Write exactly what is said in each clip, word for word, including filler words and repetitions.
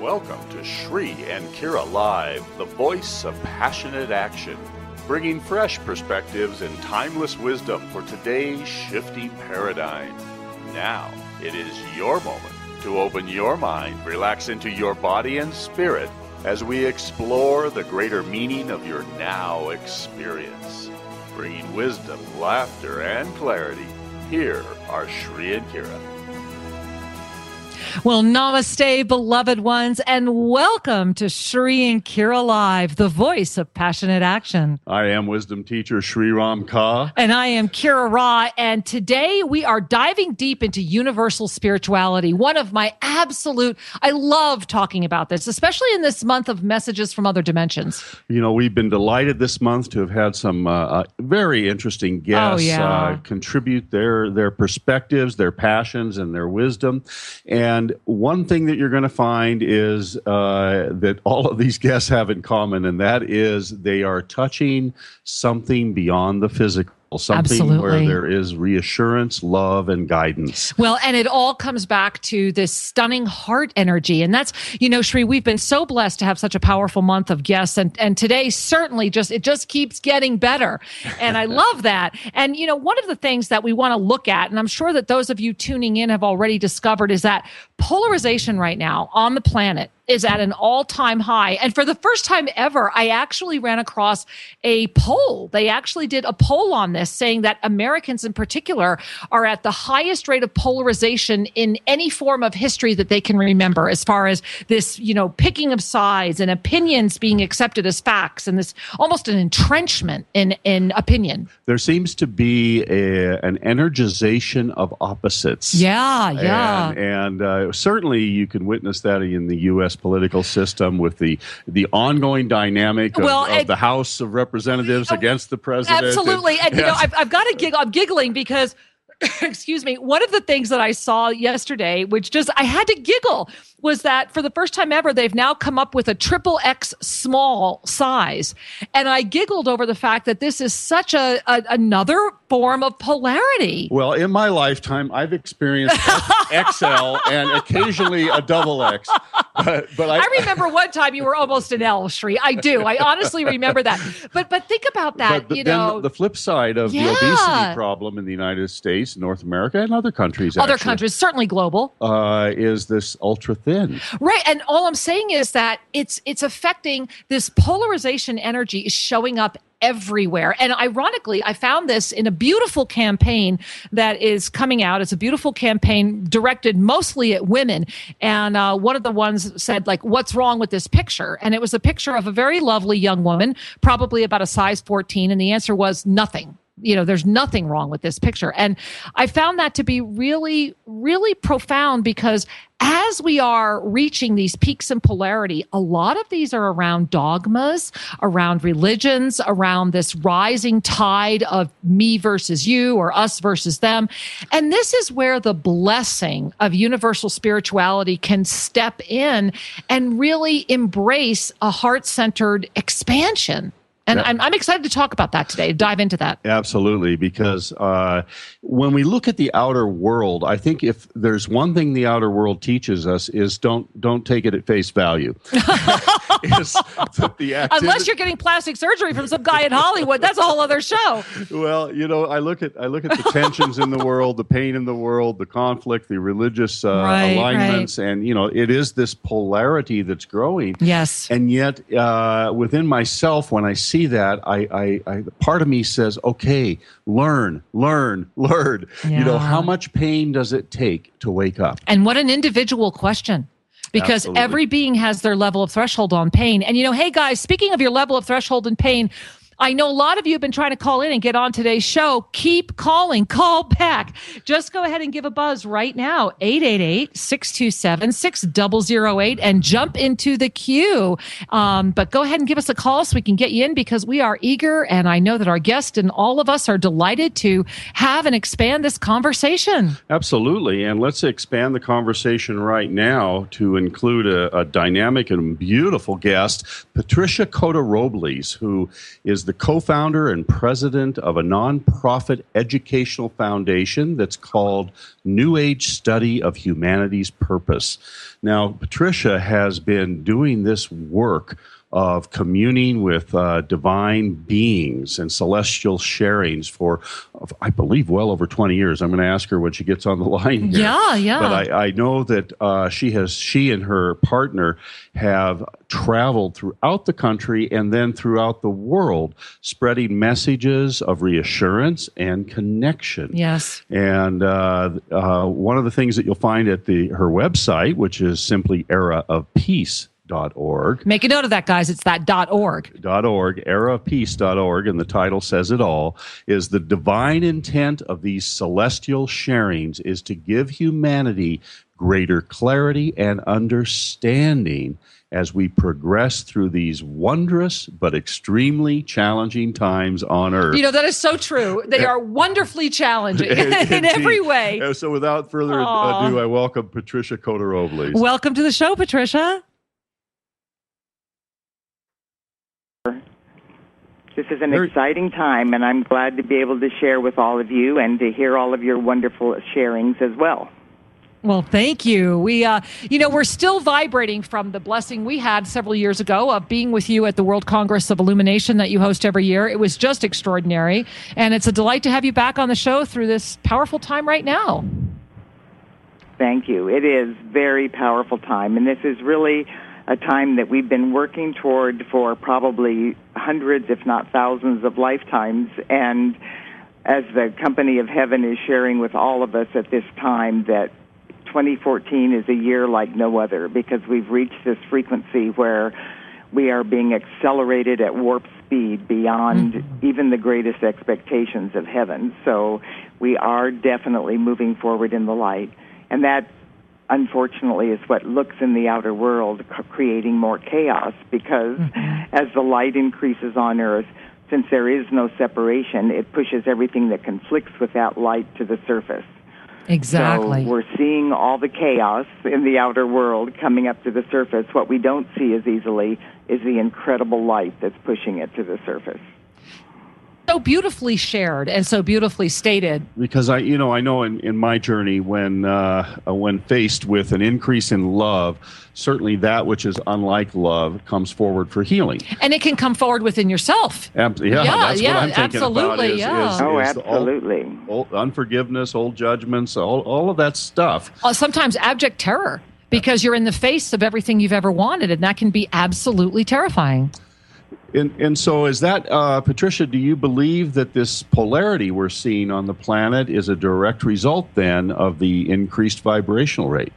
Welcome to Shri and Kira Live, the voice of passionate action, bringing fresh perspectives and timeless wisdom for today's shifting paradigm. Now, it is your moment to open your mind, relax into your body and spirit as we explore the greater meaning of your now experience. Bringing wisdom, laughter, and clarity, here are Shri and Kira. Well, namaste, beloved ones, and welcome to Shri and Kira Live, the voice of passionate action. I am wisdom teacher Shri Ram Ka. And I am Kira Ra, and today we are diving deep into universal spirituality. One of my absolute, I love talking about this, especially in this month of messages from other dimensions. You know, we've been delighted this month to have had some uh, uh, very interesting guests oh, yeah. uh, contribute their, their perspectives, their passions, and their wisdom. And one thing that you're going to find is uh, that all of these guests have in common, and that is they are touching something beyond the physical. Something Absolutely. Where there is reassurance, love, and guidance. Well, and it all comes back to this stunning heart energy. And that's, you know, Shri, we've been so blessed to have such a powerful month of guests. And, and today certainly just, it just keeps getting better. And I love that. And, you know, one of the things that we want to look at, and I'm sure that those of you tuning in have already discovered, is that polarization right now on the planet is at an all-time high. And for the first time ever, I actually ran across a poll. They actually did a poll on this saying that Americans in particular are at the highest rate of polarization in any form of history that they can remember, as far as this, you know, picking of sides and opinions being accepted as facts, and this almost an entrenchment in, in opinion. There seems to be a, an energization of opposites. Yeah, yeah. And, and uh, certainly you can witness that in the U S political system with the the ongoing dynamic of, well, of and, the House of Representatives uh, against the president. Absolutely. And, and you yes. know, I've, I've got to giggle. I'm giggling because, excuse me, one of the things that I saw yesterday, which just, I had to giggle, was that for the first time ever, they've now come up with a triple X small size. And I giggled over the fact that this is such a, a another form of polarity. Well, in my lifetime, I've experienced X L and occasionally a double X. But, but I, I remember one time you were almost an L, Shri. I do. I honestly remember that. But but think about that, but the, you then know. The flip side of yeah. the obesity problem in the United States, North America, and other countries, Other actually, countries, certainly global. Uh, is this ultra thin. Right. And all I'm saying is that it's it's affecting, this polarization energy is showing up everywhere. And ironically, I found this in a beautiful campaign that is coming out. It's a beautiful campaign directed mostly at women. And uh, one of the ones said, like, what's wrong with this picture? And it was a picture of a very lovely young woman, probably about a size fourteen. And the answer was nothing. You know, there's nothing wrong with this picture. And I found that to be really, really profound, because as we are reaching these peaks in polarity, a lot of these are around dogmas, around religions, around this rising tide of me versus you, or us versus them. And this is where the blessing of universal spirituality can step in and really embrace a heart-centered expansion. And I'm, I'm excited to talk about that today, dive into that. Absolutely, because uh, when we look at the outer world, I think if there's one thing the outer world teaches us is don't don't take it at face value. is the activity, unless you're getting plastic surgery from some guy in Hollywood, that's a whole other show. Well, you know, I look at I look at the tensions in the world, the pain in the world, the conflict, the religious uh, right, alignments, right. and you know, it is this polarity that's growing. Yes, and yet uh, within myself, when I see that, I, I, I part of me says, okay, learn, learn, learn. Yeah. You know, how much pain does it take to wake up? And what an individual question. Because Absolutely. Every being has their level of threshold on pain. And, you know, hey, guys, speaking of your level of threshold and pain, I know a lot of you have been trying to call in and get on today's show. Keep calling. Call back. Just go ahead and give a buzz right now. eight eight eight, six two seven, six zero zero eight and jump into the queue. Um, but go ahead and give us a call so we can get you in, because we are eager. And I know that our guest and all of us are delighted to have and expand this conversation. Absolutely. And let's expand the conversation right now to include a, a dynamic and beautiful guest, Patricia Cota Robles, who is the co-founder and president of a nonprofit educational foundation that's called New Age Study of Humanity's Purpose. Now, Patricia has been doing this work of communing with uh, divine beings and celestial sharings for, I believe, well over twenty years. I'm going to ask her when she gets on the line here. Yeah, yeah. But I, I know that uh, she has, she and her partner have traveled throughout the country and then throughout the world, spreading messages of reassurance and connection. Yes. And uh, uh, one of the things that you'll find at the her website, which is simply era of peace dot org. Make a note of that, guys. It's that dot .org. Dot .org, era of peace dot org, and the title says it all, is the divine intent of these celestial sharings is to give humanity greater clarity and understanding as we progress through these wondrous but extremely challenging times on Earth. You know, that is so true. They are wonderfully challenging in every way. So without further Aww. ado, I welcome Patricia Cote-Robles. Welcome to the show, Patricia. This is an exciting time, and I'm glad to be able to share with all of you and to hear all of your wonderful sharings as well. Well, thank you. We, uh, you know, we're still vibrating from the blessing we had several years ago of being with you at the World Congress of Illumination that you host every year. It was just extraordinary, and it's a delight to have you back on the show through this powerful time right now. Thank you. It is very powerful time, and this is really a time that we've been working toward for probably hundreds, if not thousands, of lifetimes. And as the Company of Heaven is sharing with all of us at this time, that twenty fourteen is a year like no other, because we've reached this frequency where we are being accelerated at warp speed beyond mm-hmm. even the greatest expectations of heaven. So we are definitely moving forward in the light. And that, unfortunately, is what looks in the outer world, creating more chaos, because mm-hmm. as the light increases on Earth, since there is no separation, it pushes everything that conflicts with that light to the surface. Exactly. So we're seeing all the chaos in the outer world coming up to the surface. What we don't see as easily is the incredible light that's pushing it to the surface. So beautifully shared and so beautifully stated. Because I, you know, I know in, in my journey, when uh, when faced with an increase in love, certainly that which is unlike love comes forward for healing. And it can come forward within yourself. Ab- yeah, yeah, that's yeah, what I'm thinking absolutely, about. Is, yeah. is, oh, is absolutely. Old, old unforgiveness, old judgments, all, all of that stuff. Uh, sometimes abject terror, because you're in the face of everything you've ever wanted, and that can be absolutely terrifying. And, and so is that, uh, Patricia, do you believe that this polarity we're seeing on the planet is a direct result, then, of the increased vibrational rate?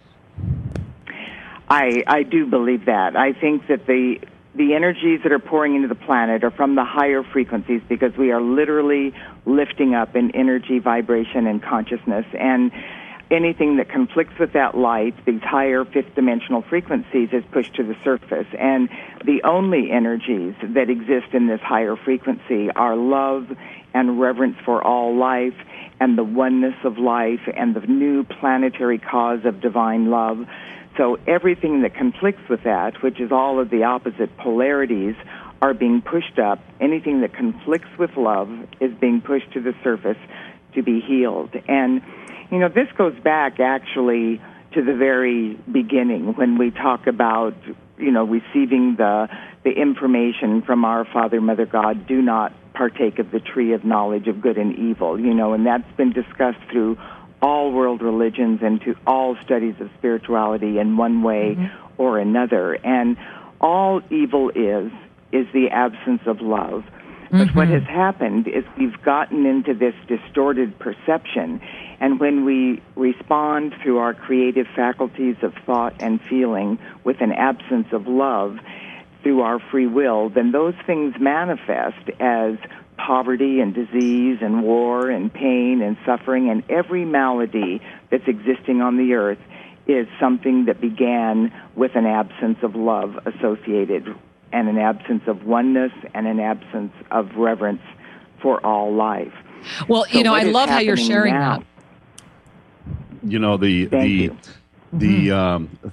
I, I do believe that. I think that the the energies that are pouring into the planet are from the higher frequencies, because we are literally lifting up in energy, vibration, and consciousness. And anything that conflicts with that light, these higher fifth dimensional frequencies, is pushed to the surface. And the only energies that exist in this higher frequency are love and reverence for all life, and the oneness of life, and the new planetary cause of divine love. So everything that conflicts with that, which is all of the opposite polarities, are being pushed up. Anything that conflicts with love is being pushed to the surface to be healed. And you know, this goes back actually to the very beginning, when we talk about, you know, receiving the the information from our Father, Mother God, do not partake of the tree of knowledge of good and evil, you know, and that's been discussed through all world religions and to all studies of spirituality in one way mm-hmm. or another. And all evil is, is the absence of love. But mm-hmm. what has happened is we've gotten into this distorted perception, and when we respond through our creative faculties of thought and feeling with an absence of love through our free will, then those things manifest as poverty and disease and war and pain and suffering, and every malady that's existing on the earth is something that began with an absence of love associated, and an absence of oneness, and an absence of reverence for all life. Well, so you know, I love how you're sharing now, that. You know, the Thank the you. the mm-hmm. um,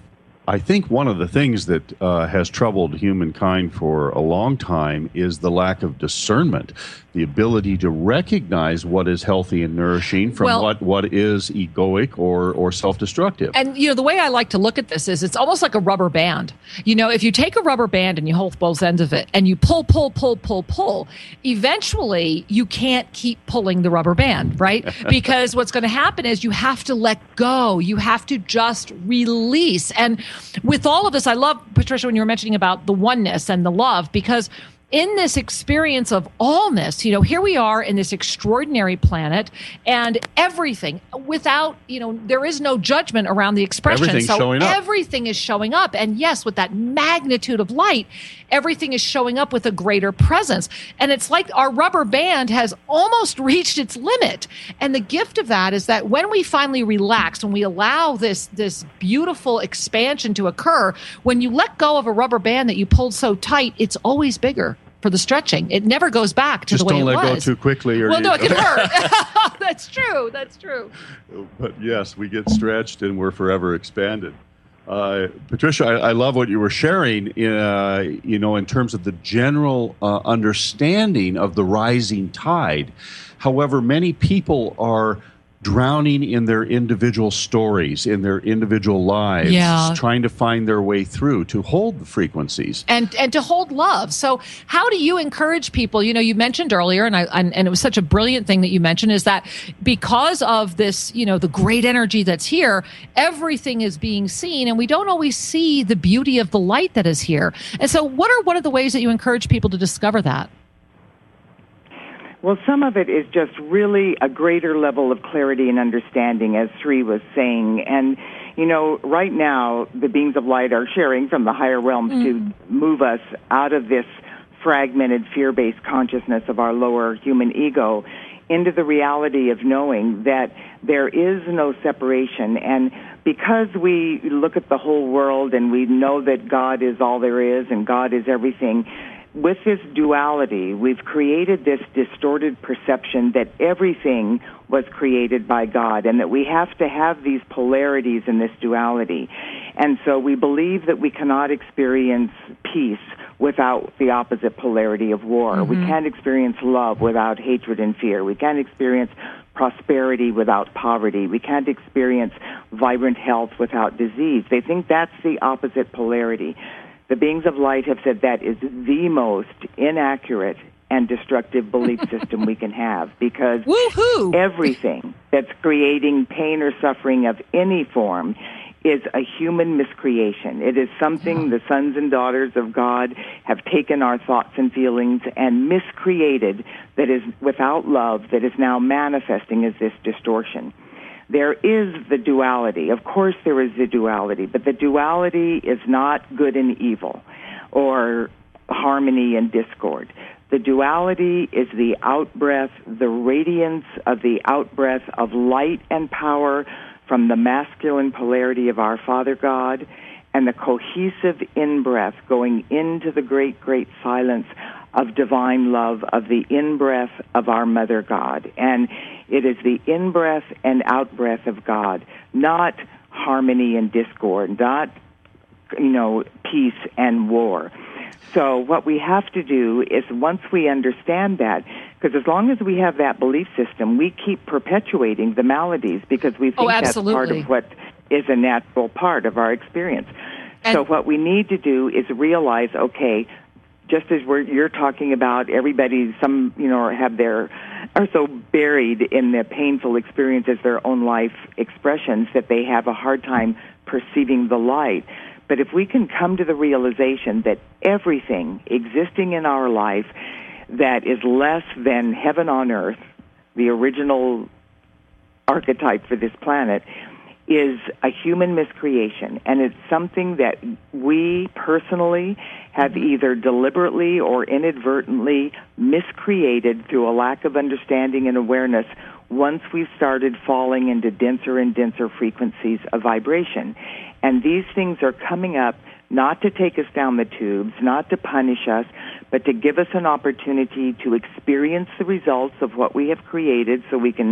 I think one of the things that uh, has troubled humankind for a long time is the lack of discernment, the ability to recognize what is healthy and nourishing from Well, what, what is egoic or, or self-destructive. And, you know, the way I like to look at this is it's almost like a rubber band. You know, if you take a rubber band and you hold both ends of it and you pull, pull, pull, pull, pull, eventually you can't keep pulling the rubber band, right? Because what's going to happen is you have to let go. You have to just release. And with all of this, I love, Patricia, when you were mentioning about the oneness and the love, because in this experience of allness, you know, here we are in this extraordinary planet, and everything without, you know, there is no judgment around the expression. Everything's so showing up. everything is showing up. And yes, with that magnitude of light, everything is showing up with a greater presence. And it's like our rubber band has almost reached its limit. And the gift of that is that when we finally relax, when we allow this, this beautiful expansion to occur, when you let go of a rubber band that you pulled so tight, it's always bigger for the stretching. It never goes back to Just the way it was. don't let go too quickly. Or well, you, no, it can hurt. That's true. That's true. But yes, we get stretched and we're forever expanded. Uh, Patricia, I, I love what you were sharing, uh, you know, in terms of the general uh, understanding of the rising tide. However, many people are drowning in their individual stories, in their individual lives, Yeah. trying to find their way through to hold the frequencies. And and to hold love. So how do you encourage people? You know, you mentioned earlier, and I and, and it was such a brilliant thing that you mentioned, is that because of this, you know, the great energy that's here, everything is being seen, and we don't always see the beauty of the light that is here. And so what are one of the ways that you encourage people to discover that? Well, some of it is just really a greater level of clarity and understanding, as Sri was saying. And, you know, right now, the beings of light are sharing from the higher realms mm. to move us out of this fragmented, fear-based consciousness of our lower human ego into the reality of knowing that there is no separation. And because we look at the whole world and we know that God is all there is and God is everything, with this duality, we've created this distorted perception that everything was created by God and that we have to have these polarities in this duality. And so we believe that we cannot experience peace without the opposite polarity of war. Mm-hmm. We can't experience love without hatred and fear. We can't experience prosperity without poverty. We can't experience vibrant health without disease. They think that's the opposite polarity. The beings of light have said that is the most inaccurate and destructive belief system we can have, because Woo-hoo! Everything that's creating pain or suffering of any form is a human miscreation. It is something the sons and daughters of God have taken our thoughts and feelings and miscreated, that is without love, that is now manifesting as this distortion. There is the duality. Of course there is the duality, but the duality is not good and evil or harmony and discord. The duality is the outbreath, the radiance of the outbreath of light and power from the masculine polarity of our Father God, and the cohesive in-breath going into the great, great silence of divine love, of the in-breath of our Mother God. And it is the in-breath and out-breath of God, not harmony and discord, not, you know, peace and war. So what we have to do is, once we understand that, because as long as we have that belief system, we keep perpetuating the maladies because we think oh, that's part of what is a natural part of our experience. And so what we need to do is realize, okay, just as we're, you're talking about, everybody, some, you know, have their, are so buried in the painful experiences, their own life expressions, that they have a hard time perceiving the light. But if we can come to the realization that everything existing in our life that is less than heaven on earth, the original archetype for this planet, is a human miscreation, and it's something that we personally have either deliberately or inadvertently miscreated through a lack of understanding and awareness once we've started falling into denser and denser frequencies of vibration. And these things are coming up not to take us down the tubes, not to punish us, but to give us an opportunity to experience the results of what we have created so we can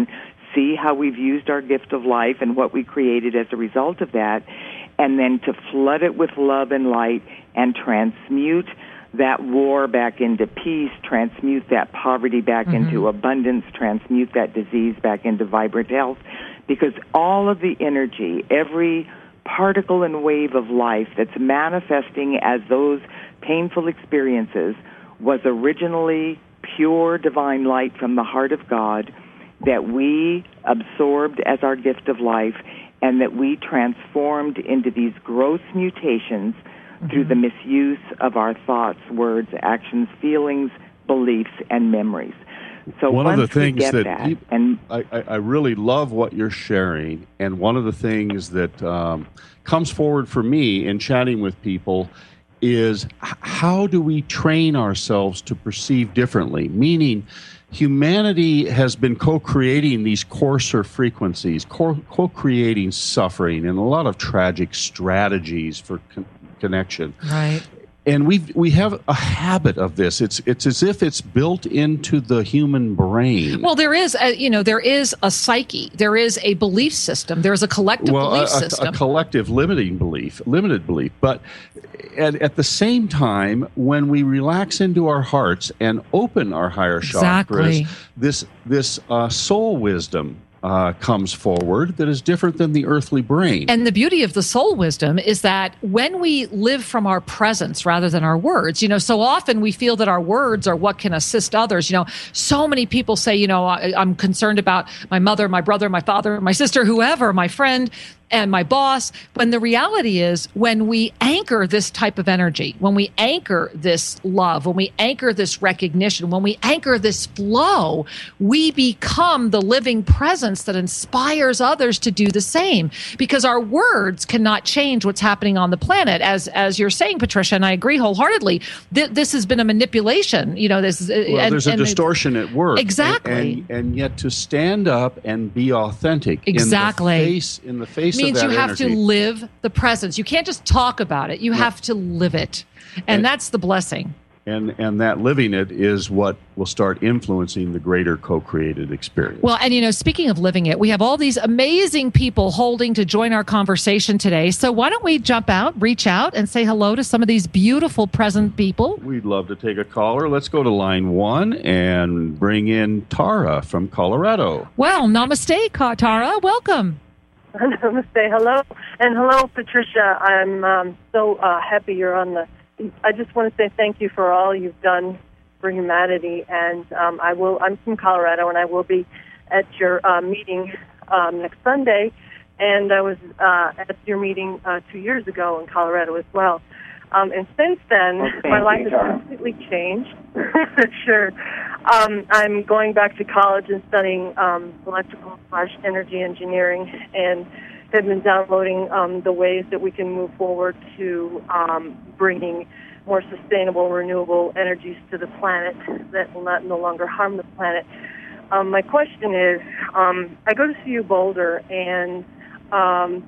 see how we've used our gift of life and what we created as a result of that, and then to flood it with love and light and transmute that war back into peace, transmute that poverty back mm-hmm. into abundance, transmute that disease back into vibrant health, because all of the energy, every particle and wave of life that's manifesting as those painful experiences was originally pure divine light from the heart of God that we absorbed as our gift of life and that we transformed into these gross mutations mm-hmm. through the misuse of our thoughts, words, actions, feelings, beliefs, and memories. So one once of the things we get that, that you, and I, I really love what you're sharing, and one of the things that um, comes forward for me in chatting with people is h- how do we train ourselves to perceive differently? Meaning, humanity has been co-creating these coarser frequencies, co- co-creating suffering and a lot of tragic strategies for con- connection. Right. And we we have a habit of this. It's it's as if it's built into the human brain. Well, there is, a, you know, there is a psyche. There is a belief system. There is a collective well, belief a, system. A collective limiting belief, limited belief. But at, at the same time, when we relax into our hearts and open our higher exactly. chakras, this this uh, soul wisdom Uh, comes forward that is different than the earthly brain. And the beauty of the soul wisdom is that when we live from our presence rather than our words, you know, so often we feel that our words are what can assist others. You know, so many people say, you know, I, I'm concerned about my mother, my brother, my father, my sister, whoever, my friend, and my boss, when the reality is when we anchor this type of energy, when we anchor this love, when we anchor this recognition, when we anchor this flow, we become the living presence that inspires others to do the same, because our words cannot change what's happening on the planet. As as you're saying, Patricia, and I agree wholeheartedly, th- this has been a manipulation. You know, this is, well, and, there's a and distortion at work. Exactly. And, and, and yet to stand up and be authentic exactly. in the face, in the face means of that you have energy. to live the presence. You can't just talk about it. You yeah. have to live it. And, and that's the blessing. And and that living it is what will start influencing the greater co-created experience. Well, and you know, speaking of living it, we have all these amazing people holding to join our conversation today. So why don't we jump out, reach out, and say hello to some of these beautiful present people? We'd love to take a caller. Let's go to line one and bring in Tara from Colorado. Well, namaste, Tara. Welcome. Namaste. Hello. And hello, Patricia. I'm um, so uh, happy you're on the... I just want to say thank you for all you've done for humanity. And um, I will. I'm from Colorado, and I will be at your uh, meeting um, next Sunday. And I was uh, at your meeting uh, two years ago in Colorado as well. Um, and since then, oh, my life you, has completely changed. Sure. Um, I'm going back to college and studying um, electrical slash energy engineering, and have been downloading um, the ways that we can move forward to um, bringing more sustainable, renewable energies to the planet that will not no longer harm the planet. Um, my question is, um, I go to C U Boulder, and um,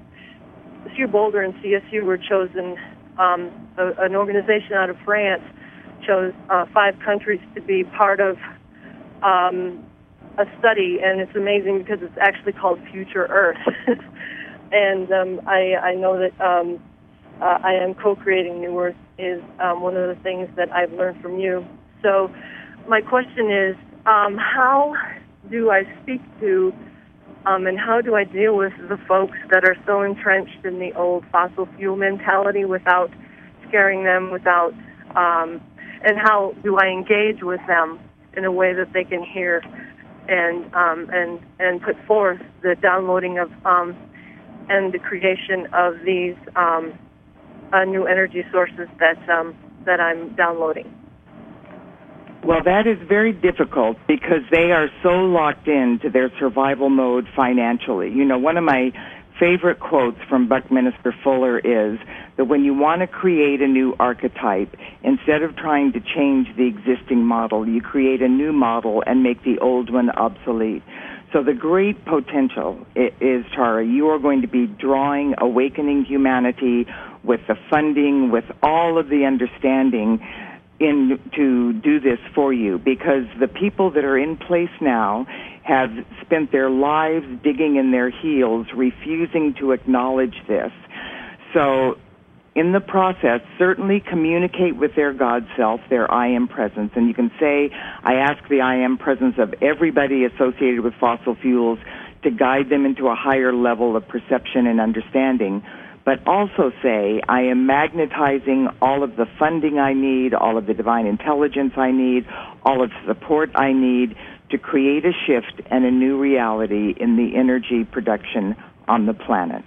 C U Boulder and C S U were chosen, um, a, an organization out of France chose uh, five countries to be part of um, a study, and it's amazing because it's actually called Future Earth. And um, I, I know that um, uh, I am co-creating New Earth is um, one of the things that I've learned from you. So my question is, um, how do I speak to um, and how do I deal with the folks that are so entrenched in the old fossil fuel mentality without scaring them, without, um, and how do I engage with them in a way that they can hear and um, and and put forth the downloading of um, and the creation of these um, uh, new energy sources that um, that I'm downloading? Well, that is very difficult because they are so locked into their survival mode financially. You know, one of my favorite quotes from Buckminster Fuller is that when you want to create a new archetype, instead of trying to change the existing model, you create a new model and make the old one obsolete. So the great potential is, Tara, you are going to be drawing Awakening Humanity with the funding, with all of the understanding in to do this for you, because the people that are in place now have spent their lives digging in their heels, refusing to acknowledge this. So in the process, certainly communicate with their God self, their I am presence. And you can say, I ask the I am presence of everybody associated with fossil fuels to guide them into a higher level of perception and understanding. But also say, I am magnetizing all of the funding I need, all of the divine intelligence I need, all of the support I need to create a shift and a new reality in the energy production on the planet.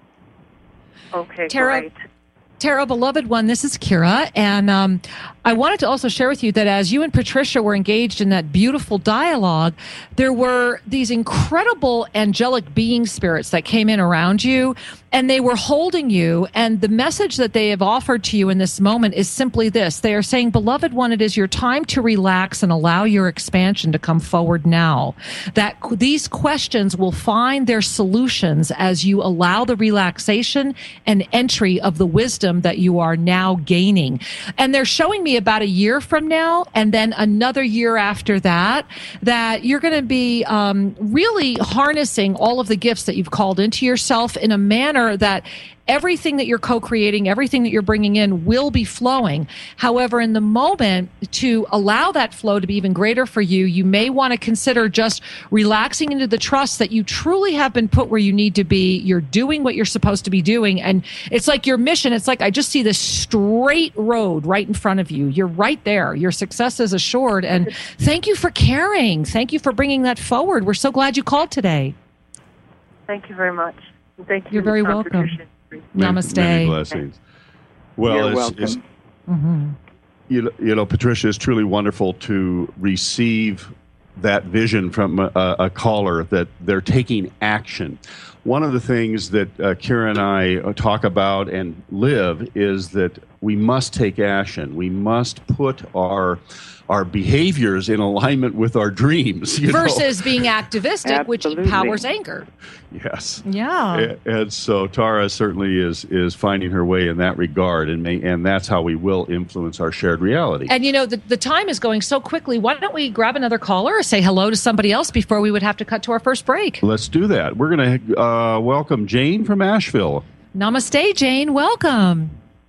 Okay, Tara, great. Tara, beloved one, this is Kira, and um, I wanted to also share with you that as you and Patricia were engaged in that beautiful dialogue, there were these incredible angelic being spirits that came in around you, and they were holding you, and the message that they have offered to you in this moment is simply this. They are saying, beloved one, it is your time to relax and allow your expansion to come forward now. That these questions will find their solutions as you allow the relaxation and entry of the wisdom that you are now gaining. And they're showing me about a year from now, and then another year after that, that you're going to be um, really harnessing all of the gifts that you've called into yourself in a manner that everything that you're co-creating, everything that you're bringing in will be flowing. However, in the moment, to allow that flow to be even greater for you, you may want to consider just relaxing into the trust that you truly have been put where you need to be. You're doing what you're supposed to be doing. And it's like your mission. It's like, I just see this straight road right in front of you. You're right there. Your success is assured. And thank you for caring. Thank you for bringing that forward. We're so glad you called today. Thank you very much. Thank you. You're very uh, welcome. Patricia. Namaste. Many blessings. Well, You're it's, welcome. it's, Mm-hmm. you know, you know, Patricia, it's truly wonderful to receive that vision from a, a caller that they're taking action. One of the things that uh, Kira and I talk about and live is that we must take action. We must put our our behaviors in alignment with our dreams. You Versus know? being activistic, which Absolutely. empowers anger. Yes. Yeah. And, and so Tara certainly is is finding her way in that regard, and may, and that's how we will influence our shared reality. And you know, the, the time is going so quickly. Why don't we grab another caller or say hello to somebody else before we would have to cut to our first break? Let's do that. We're going to uh, welcome Jane from Asheville. Namaste, Jane. Welcome.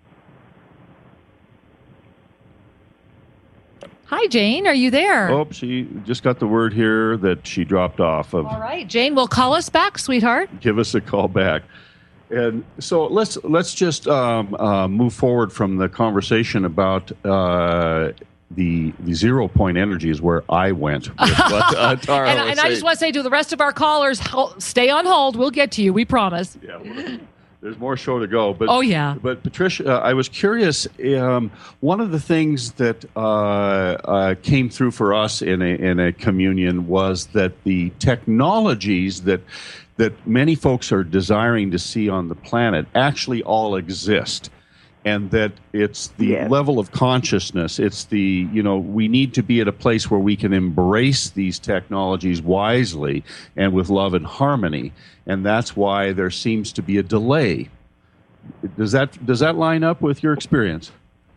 Hi, Jane. Are you there? Oh, she just got the word here that she dropped off. Of All right, Jane. Well, call us back, sweetheart. give us a call back. And so let's let's just um, uh, move forward from the conversation about uh, the the zero point energy is where I went. With what, uh, Tara and was and I just saying. want to say to the rest of our callers, hol- stay on hold. We'll get to you. We promise. Yeah, well, there's more show to go. But Oh, yeah. But Patricia, uh, I was curious. Um, one of the things that uh, uh, came through for us in a in a communion was that the technologies that that many folks are desiring to see on the planet actually all exist. And that it's the Yes. level of consciousness. It's the, you know, we need to be at a place where we can embrace these technologies wisely and with love and harmony. And that's why there seems to be a delay. Does that does that line up with your experience?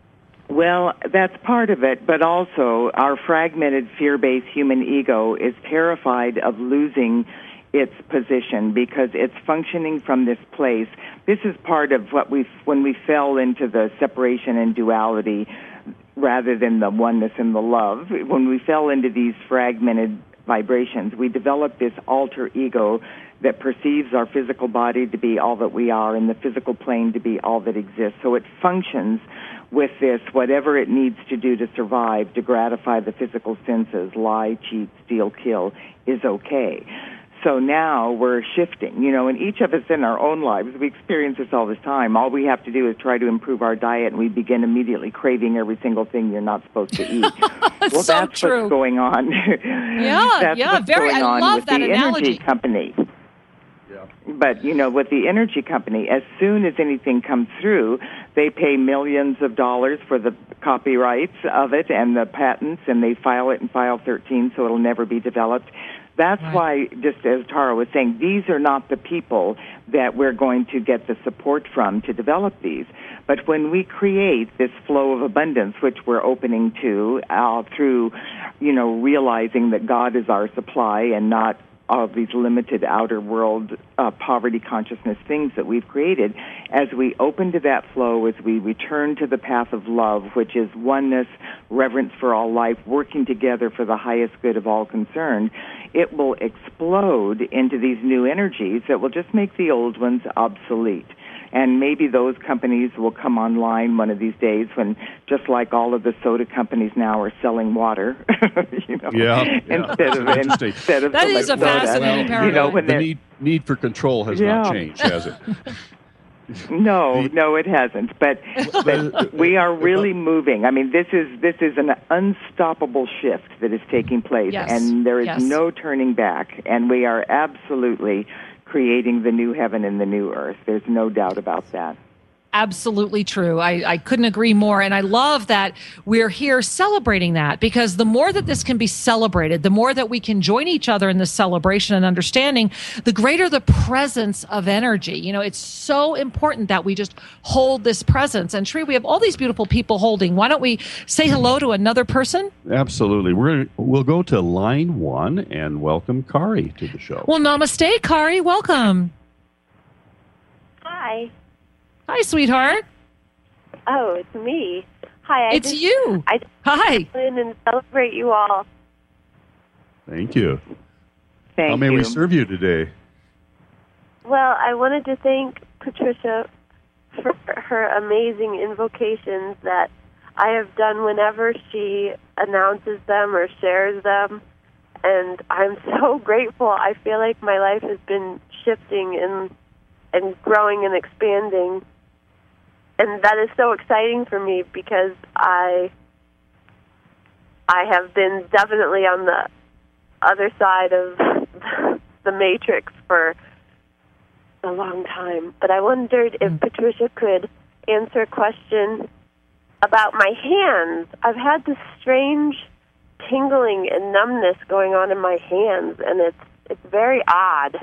Well, that's part of it, but also our fragmented, fear-based human ego is terrified of losing its position because it's functioning from this place. This is part of what we, when we fell into the separation and duality rather than the oneness and the love. When we fell into these fragmented vibrations, we developed this alter ego that perceives our physical body to be all that we are and the physical plane to be all that exists. So it functions with this, whatever it needs to do to survive, to gratify the physical senses, lie, cheat, steal, kill, is okay. So now we're shifting, you know, and each of us in our own lives, we experience this all the time. All we have to do is try to improve our diet, and we begin immediately craving every single thing you're not supposed to eat. That's Well, so that's true. what's going on. Yeah, that's yeah, what's very. going I on love with that the analogy. energy company. Yeah. But, you know, with the energy company, as soon as anything comes through, they pay millions of dollars for the copyrights of it and the patents, and they file it in File thirteen so it'll never be developed. That's Right. why, just as Tara was saying, these are not the people that we're going to get the support from to develop these. But when we create this flow of abundance, which we're opening to uh, through, you know, realizing that God is our supply and not all of these limited outer world uh, poverty consciousness things that we've created, as we open to that flow, as we return to the path of love, which is oneness, reverence for all life, working together for the highest good of all concerned, it will explode into these new energies that will just make the old ones obsolete. And maybe those companies will come online one of these days when, just like all of the soda companies now are selling water, you know, Yeah, yeah. instead of instead of That is a soda, fascinating Well, you know, paradigm. when the they're- need, need for control has Yeah. not changed, has it? No, no, it hasn't. But, but we are really moving. I mean, this is this is an unstoppable shift that is taking place, Yes. and there is Yes. no turning back. And we are absolutely creating the new heaven and the new earth. There's no doubt about that. Absolutely true. I, I couldn't agree more. And I love that we're here celebrating that, because the more that this can be celebrated, the more that we can join each other in this celebration and understanding, the greater the presence of energy. You know, it's so important that we just hold this presence. And Sri, we have all these beautiful people holding. Why don't we say hello to another person? Absolutely. We're we'll go to line one and welcome Kari to the show. Well, namaste, Kari. Welcome. Hi. Hi, sweetheart. Oh, it's me. Hi. I It's just, you. I Hi. come in and celebrate you all. Thank you. Thank How may you. we serve you today? Well, I wanted to thank Patricia for her amazing invocations that I have done whenever she announces them or shares them. And I'm so grateful. I feel like my life has been shifting and and growing and expanding. And that is so exciting for me because I I have been definitely on the other side of the matrix for a long time. But I wondered if Patricia could answer a question about my hands. I've had this strange tingling and numbness going on in my hands, and it's it's very odd.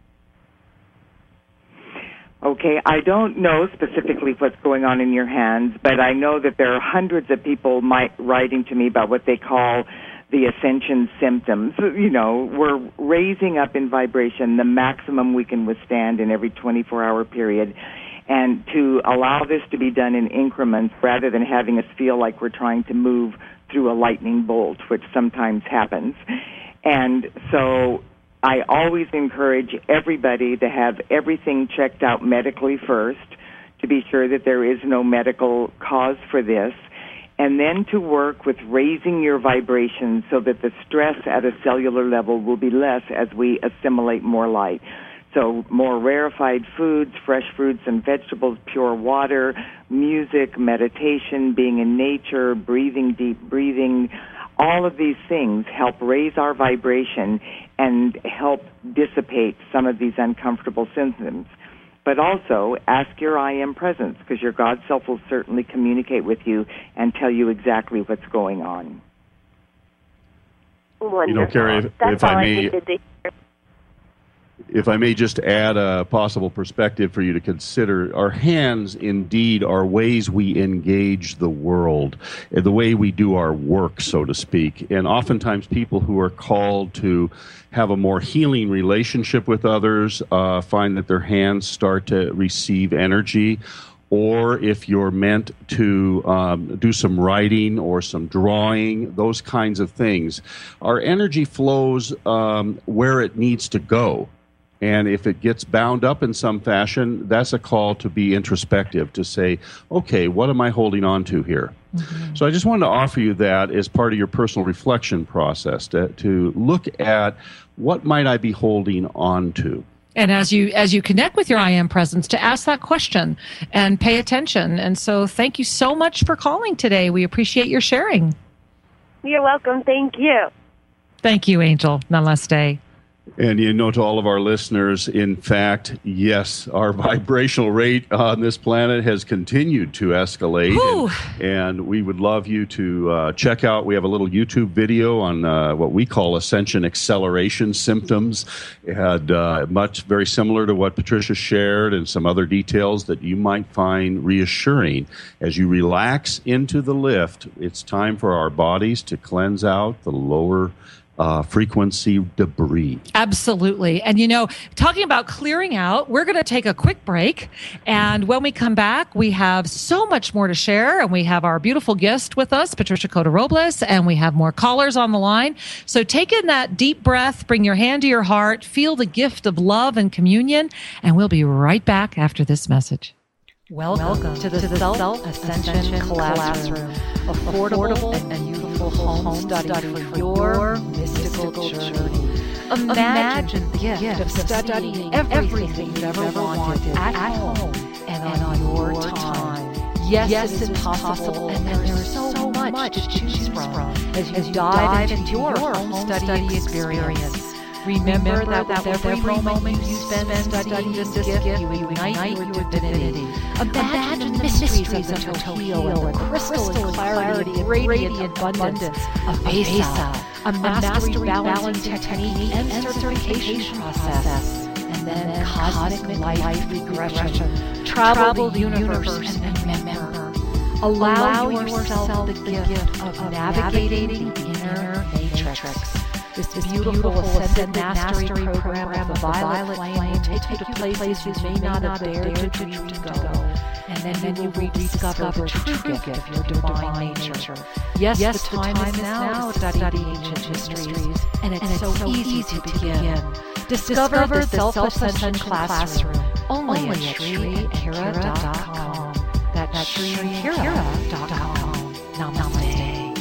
Okay, I don't know specifically what's going on in your hands, but I know that there are hundreds of people might, writing to me about what they call the ascension symptoms. You know, we're raising up in vibration the maximum we can withstand in every twenty-four hour period. And to allow this to be done in increments rather than having us feel like we're trying to move through a lightning bolt, which sometimes happens. And so I always encourage everybody to have everything checked out medically first to be sure that there is no medical cause for this, and then to work with raising your vibrations so that the stress at a cellular level will be less as we assimilate more light. So more rarefied foods, fresh fruits and vegetables, pure water, music, meditation, being in nature, breathing, deep breathing, all of these things help raise our vibration and help dissipate some of these uncomfortable symptoms. But also, ask your I Am presence, because your God self will certainly communicate with you and tell you exactly what's going on. Wonderful. You know, Kari, if, That's if all I I may, needed to hear. if I may just add a possible perspective for you to consider, our hands indeed are ways we engage the world, the way we do our work, so to speak. And oftentimes people who are called to have a more healing relationship with others uh, find that their hands start to receive energy. Or if you're meant to um, do some writing or some drawing, those kinds of things, our energy flows um, where it needs to go. And if it gets bound up in some fashion, that's a call to be introspective, to say, okay, what am I holding on to here? Mm-hmm. So I just wanted to offer you that as part of your personal reflection process, to, to look at what might I be holding on to. And as you as you connect with your I Am presence, to ask that question and pay attention. And so thank you so much for calling today. We appreciate your sharing. You're welcome. Thank you. Thank you, Angel. Namaste. And you know, to all of our listeners, in fact, yes, our vibrational rate on this planet has continued to escalate. And, and we would love you to uh, check out, we have a little YouTube video on uh, what we call ascension acceleration symptoms. It had uh, much very similar to what Patricia shared and some other details that you might find reassuring. As you relax into the lift, it's time for our bodies to cleanse out the lower Uh, frequency debris. Absolutely. And, you know, talking about clearing out, we're going to take a quick break. And when we come back, we have so much more to share. And we have our beautiful guest with us, Patricia Cota Robles, and we have more callers on the line. So take in that deep breath, bring your hand to your heart, feel the gift of love and communion, and we'll be right back after this message. Welcome, Welcome to the, to the Self-Ascension, Self-Ascension Classroom, affordable and, and beautiful home study for your mystical journey. Imagine, Imagine the gift, gift of studying everything you've ever wanted at, at home and on, on your time. Yes, yes, it is possible, and there is so much to choose from as you, as you dive into your home study experience. Remember, Remember that, that with every, every moment you spend studying this gift, you ignite your divinity. Imagine the mysteries of the Toheo and the crystal clarity and radiant abundance of Besa, a mastery balancing technique and certification process, and then cosmic life regression. Travel the universe and remember. Allow yourself the gift of navigating the inner matrix. This, this beautiful Ascended Mastery program of the Violet Flame will take you to places you may not have dared to dream to go. And then, then you will rediscover the true gift of your divine nature. Yes, yes the, time the time is now to study ancient histories, and it's, and it's so, so easy to begin. Discover the Self-Ascension Classroom only at Sri Kira dot com. That's Sri Kira dot com. Namaste.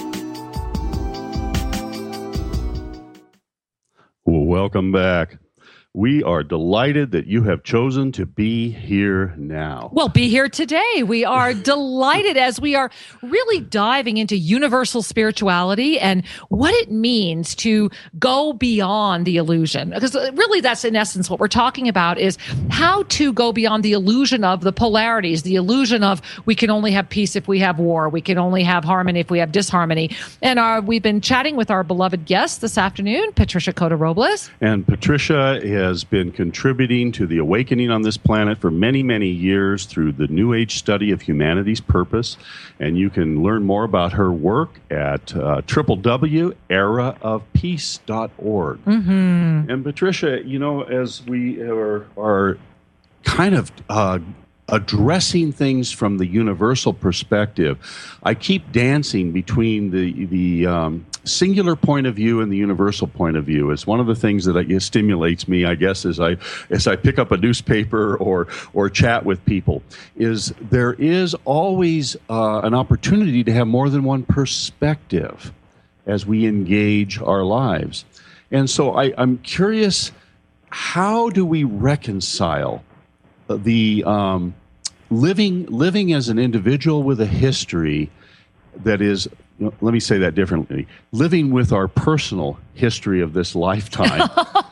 Well, welcome back. We are delighted that you have chosen to be here now. Well, be here today. We are delighted as we are really diving into universal spirituality and what it means to go beyond the illusion. Because really that's in essence what we're talking about is how to go beyond the illusion of the polarities, the illusion of we can only have peace if we have war, we can only have harmony if we have disharmony. And our, we've been chatting with our beloved guest this afternoon, Patricia Cota Robles. And Patricia is has been contributing to the awakening on this planet for many, many years through the New Age study of humanity's purpose. And you can learn more about her work at uh, w w w dot era of peace dot org. Mm-hmm. And Patricia, you know, as we are, are kind of uh, addressing things from the universal perspective, I keep dancing between the the um, singular point of view and the universal point of view. It's one of the things that I guess stimulates me, I guess, as I as I pick up a newspaper or or chat with people. Is there is always uh, an opportunity to have more than one perspective as we engage our lives, and so I, I'm curious, how do we reconcile the um, living living as an individual with a history that is, let me say that differently, living with our personal history of this lifetime?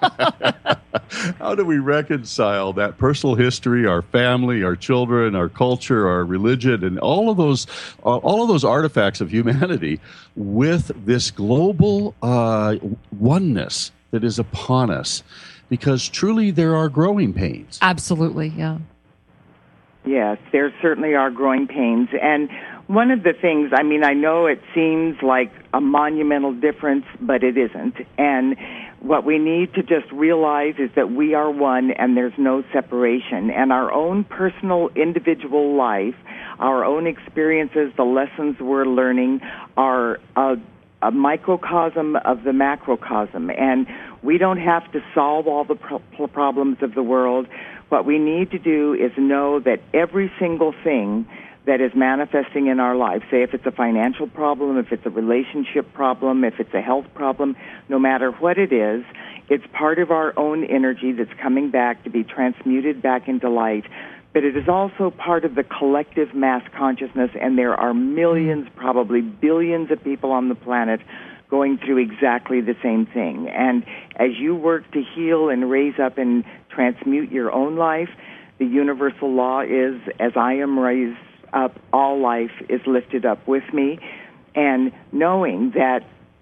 How do we reconcile that personal history, our family, our children, our culture, our religion, and all of those all of those artifacts of humanity with this global uh, oneness that is upon us? Because truly there are growing pains. Absolutely, yeah. Yes, there certainly are growing pains. And one of the things, I mean, I know it seems like a monumental difference, but it isn't. And what we need to just realize is that we are one and there's no separation. And our own personal individual life, our own experiences, the lessons we're learning are a, a microcosm of the macrocosm. And we don't have to solve all the pro- problems of the world. What we need to do is know that every single thing that is manifesting in our life, say if it's a financial problem, if it's a relationship problem, if it's a health problem, no matter what it is, it's part of our own energy that's coming back to be transmuted back into light. But it is also part of the collective mass consciousness, and there are millions, probably billions of people on the planet going through exactly the same thing. And as you work to heal and raise up and transmute your own life, the universal law is, as I am raised up, all life is lifted up with me. And knowing that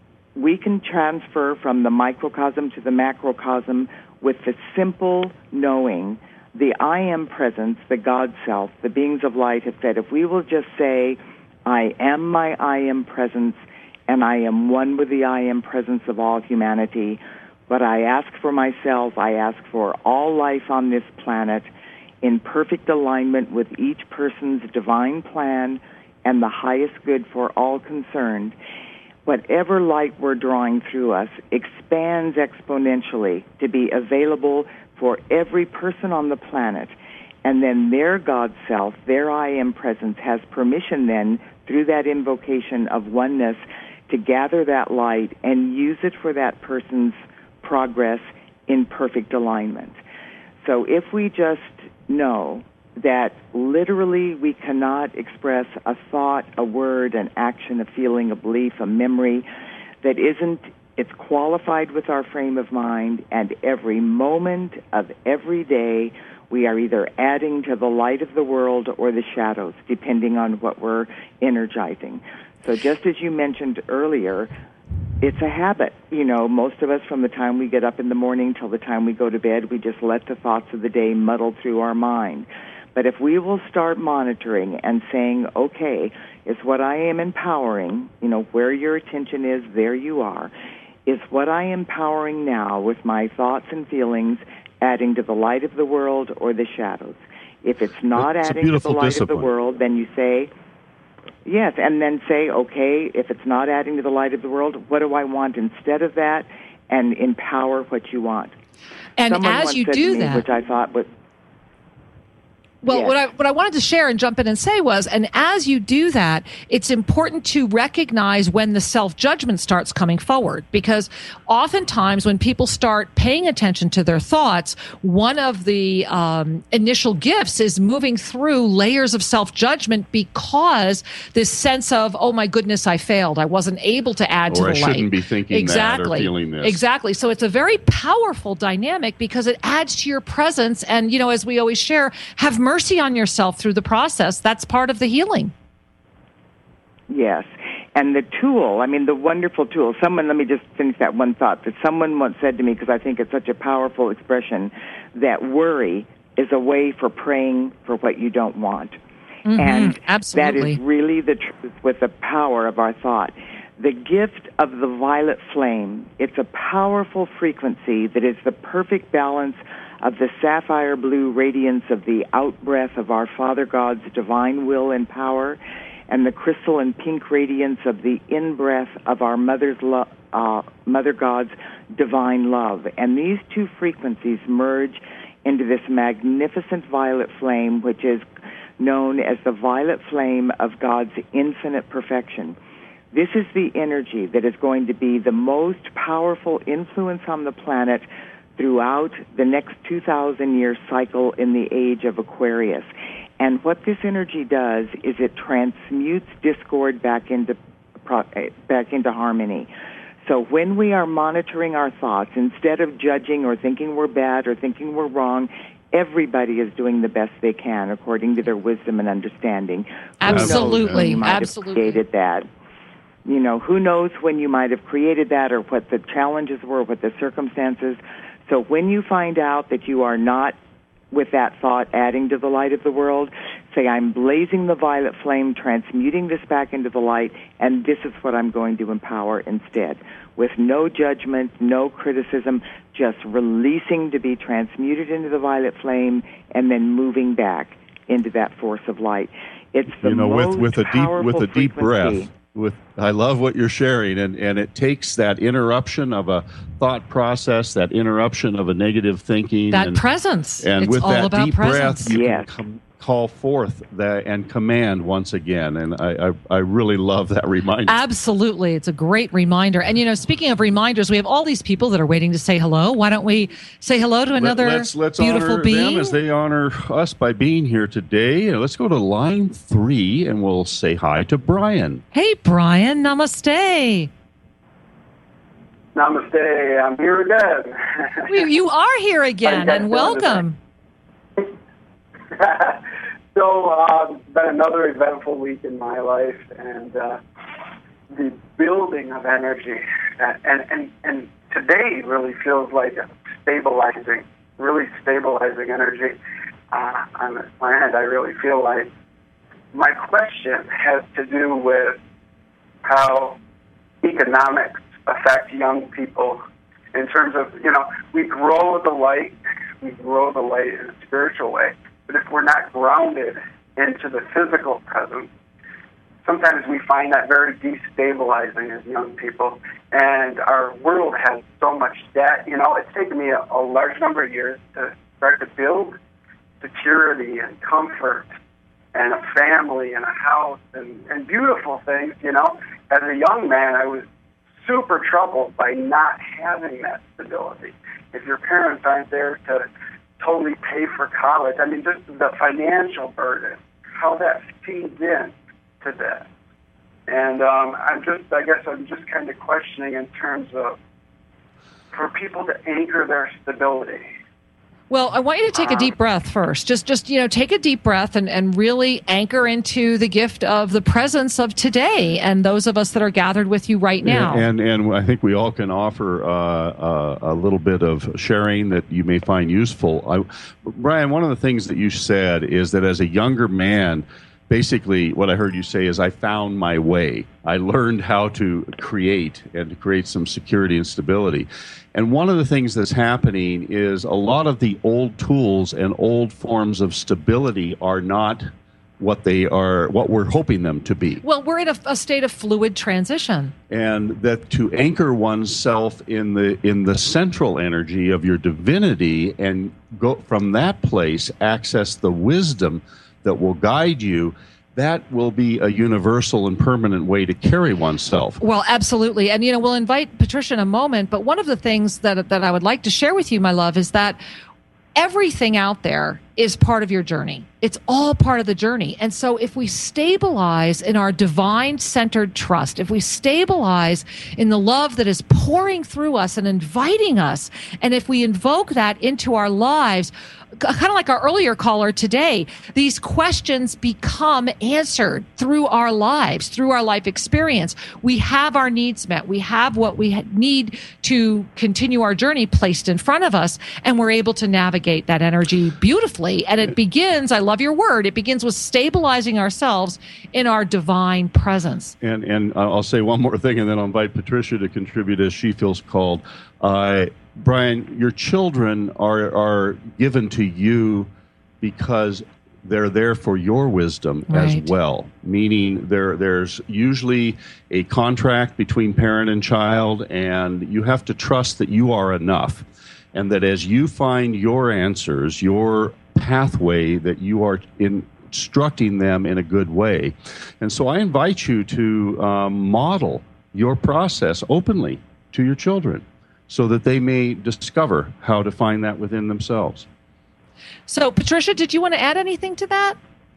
we can transfer from the microcosm to the macrocosm with the simple knowing, the I am presence, the God self, the beings of light have said, if we will just say, I am my I am presence, and I am one with the I am presence of all humanity. What I ask for myself, I ask for all life on this planet in perfect alignment with each person's divine plan and the highest good for all concerned. Whatever light we're drawing through us expands exponentially to be available for every person on the planet. And then their God self, their I am presence, has permission then, through that invocation of oneness, to gather that light and use it for that person's progress in perfect alignment. So if we just know that literally we cannot express a thought, a word, an action, a feeling, a belief, a memory that isn't, it's qualified with our frame of mind, and every moment of every day we are either adding to the light of the world or the shadows, depending on what we're energizing. So just as you mentioned earlier, it's a habit. You know, most of us, from the time we get up in the morning till the time we go to bed, we just let the thoughts of the day muddle through our mind. But if we will start monitoring and saying, okay, is what I am empowering, you know, where your attention is, there you are, is what I am empowering now with my thoughts and feelings adding to the light of the world or the shadows? If it's not it's adding to the light discipline. of the world, then you say, yes, and then say, okay, if it's not adding to the light of the world, what do I want instead of that? And empower what you want. And Someone as once you said do to me, that, which I thought was, well, yes. what I what I wanted to share and jump in and say was, and as you do that, it's important to recognize when the self-judgment starts coming forward, because oftentimes when people start paying attention to their thoughts, one of the um, initial gifts is moving through layers of self-judgment, because this sense of, oh my goodness, I failed, I wasn't able to add or to the I light. shouldn't be thinking exactly. that or feeling this. Exactly. So it's a very powerful dynamic, because it adds to your presence. And, you know, as we always share, have mercy on yourself through the process. That's part of the healing. Yes. And the tool, I mean, the wonderful tool, someone, let me just finish that one thought, that someone once said to me, because I think it's such a powerful expression, that worry is a way for praying for what you don't want. Mm-hmm. And absolutely. That is really the truth with the power of our thought. The gift of the violet flame, it's a powerful frequency that is the perfect balance of the sapphire blue radiance of the out-breath of our Father God's divine will and power, and the crystal and pink radiance of the in-breath of our Mother's lo- uh, Mother God's divine love. And these two frequencies merge into this magnificent violet flame, which is known as the violet flame of God's infinite perfection. This is the energy that is going to be the most powerful influence on the planet throughout the next two thousand year cycle in the age of Aquarius. And what this energy does is it transmutes discord back into back into harmony. So when we are monitoring our thoughts, instead of judging or thinking we're bad or thinking we're wrong, everybody is doing the best they can according to their wisdom and understanding. Absolutely. You might Absolutely. have created that. You know, who knows when you might have created that or what the challenges were, what the circumstances. So when you find out that you are not, with that thought, adding to the light of the world, say, I'm blazing the violet flame, transmuting this back into the light, and this is what I'm going to empower instead. With no judgment, no criticism, just releasing to be transmuted into the violet flame and then moving back into that force of light. It's the you know, most with, with a deep with a deep frequency. breath. With I love what you're sharing, and, and it takes that interruption of a thought process, that interruption of a negative thinking, that and, presence. and it's with all that about deep presence. breath, you Yes. can come, call forth that and command once again. And I, I I really love that reminder. Absolutely, it's a great reminder. And you know, speaking of reminders, we have all these people that are waiting to say hello. Why don't we say hello to another Let, let's, let's beautiful honor being? them as they honor us by being here today. Let's go to line three, and we'll say hi to Brian. Hey, Brian, namaste. Namaste. I'm here again. You, you are here again, and welcome. So, uh, it's been another eventful week in my life, and uh, the building of energy, and, and, and today really feels like a stabilizing, really stabilizing energy uh, on this planet. I really feel like my question has to do with how economics affect young people in terms of, you know, we grow the light, we grow the light in a spiritual way, but if we're not grounded into the physical presence, sometimes we find that very destabilizing as young people. And our world has so much debt. You know, it's taken me a, a large number of years to start to build security and comfort and a family and a house and, and beautiful things, you know. As a young man, I was super troubled by not having that stability. If your parents aren't there to totally pay for college, I mean, just the financial burden, how that feeds in to this. And um, I'm just, I guess I'm just kind of questioning in terms of for people to anchor their stability. Well, I want you to take a deep breath first. Just, just you know, take a deep breath and, and really anchor into the gift of the presence of today and those of us that are gathered with you right now. And and, and I think we all can offer uh, uh, a little bit of sharing that you may find useful. I, Brian, one of the things that you said is that as a younger man, basically what I heard you say is I found my way. I learned how to create and to create some security and stability. And one of the things that's happening is a lot of the old tools and old forms of stability are not what they are, what we're hoping them to be. Well, we're in a, a state of fluid transition. And that to anchor oneself in the in the central energy of your divinity and go from that place, access the wisdom that will guide you, that will be a universal and permanent way to carry oneself. Well, absolutely. And, you know, we'll invite Patricia in a moment. But one of the things that, that I would like to share with you, my love, is that everything out there is part of your journey. It's all part of the journey. And so if we stabilize in our divine-centered trust, if we stabilize in the love that is pouring through us and inviting us, and if we invoke that into our lives, kind of like our earlier caller today, these questions become answered through our lives, through our life experience. We have our needs met. We have what we need to continue our journey placed in front of us, and we're able to navigate that energy beautifully. And it begins, I love your word, it begins with stabilizing ourselves in our divine presence. And and I'll say one more thing, and then I'll invite Patricia to contribute as she feels called. Uh, Brian, your children are are given to you because they're there for your wisdom right. as well, meaning there there's usually a contract between parent and child, and you have to trust that you are enough, and that as you find your answers, your pathway, that you are instructing them in a good way. And so I invite you to um, model your process openly to your children, so that they may discover how to find that within themselves. So, Patricia, did you want to add anything to that?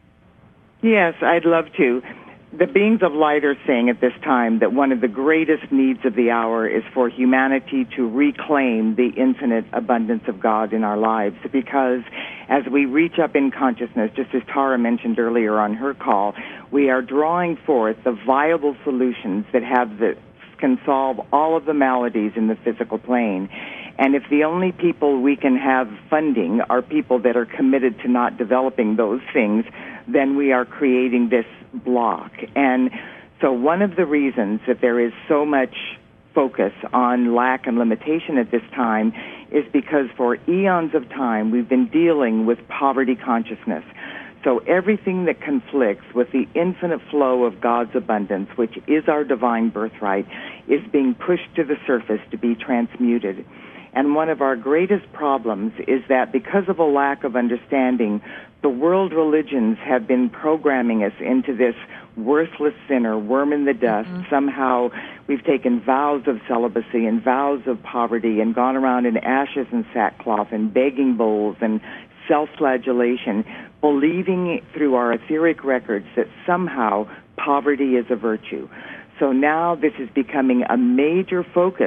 Yes, I'd love to. The beings of light are saying at this time that one of the greatest needs of the hour is for humanity to reclaim the infinite abundance of God in our lives, because as we reach up in consciousness, just as Tara mentioned earlier on her call, we are drawing forth the viable solutions that have the can solve all of the maladies in the physical plane. And if the only people we can have funding are people that are committed to not developing those things, then we are creating this block. And so one of the reasons that there is so much focus on lack and limitation at this time is because for eons of time we've been dealing with poverty consciousness. So everything that conflicts with the infinite flow of God's abundance, which is our divine birthright, is being pushed to the surface to be transmuted. And one of our greatest problems is that because of a lack of understanding, the world religions have been programming us into this worthless sinner, worm in the dust. Mm-hmm. Somehow we've taken vows of celibacy and vows of poverty and gone around in ashes and sackcloth and begging bowls and self-flagellation, believing through our etheric records that somehow poverty is a virtue. So now this is becoming a major focus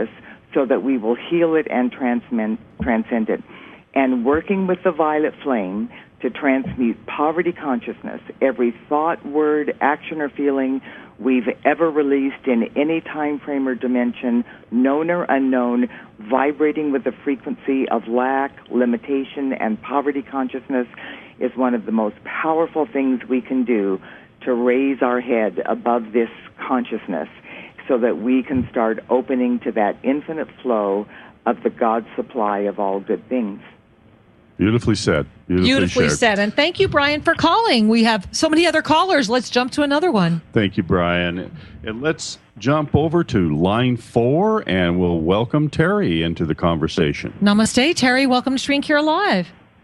so that we will heal it and transcend, transcend it. And working with the violet flame to transmute poverty consciousness, every thought, word, action, or feeling we've ever released in any time frame or dimension, known or unknown, vibrating with the frequency of lack, limitation, and poverty consciousness, is one of the most powerful things we can do to raise our head above this consciousness so that we can start opening to that infinite flow of the God supply of all good things. Beautifully said. Beautifully, Beautifully shared. said. And thank you, Brian, for calling. We have so many other callers. Let's jump to another one. Thank you, Brian. And let's jump over to line four, and we'll welcome Terry into the conversation. Namaste, Terry. Welcome to Sri Kira Live.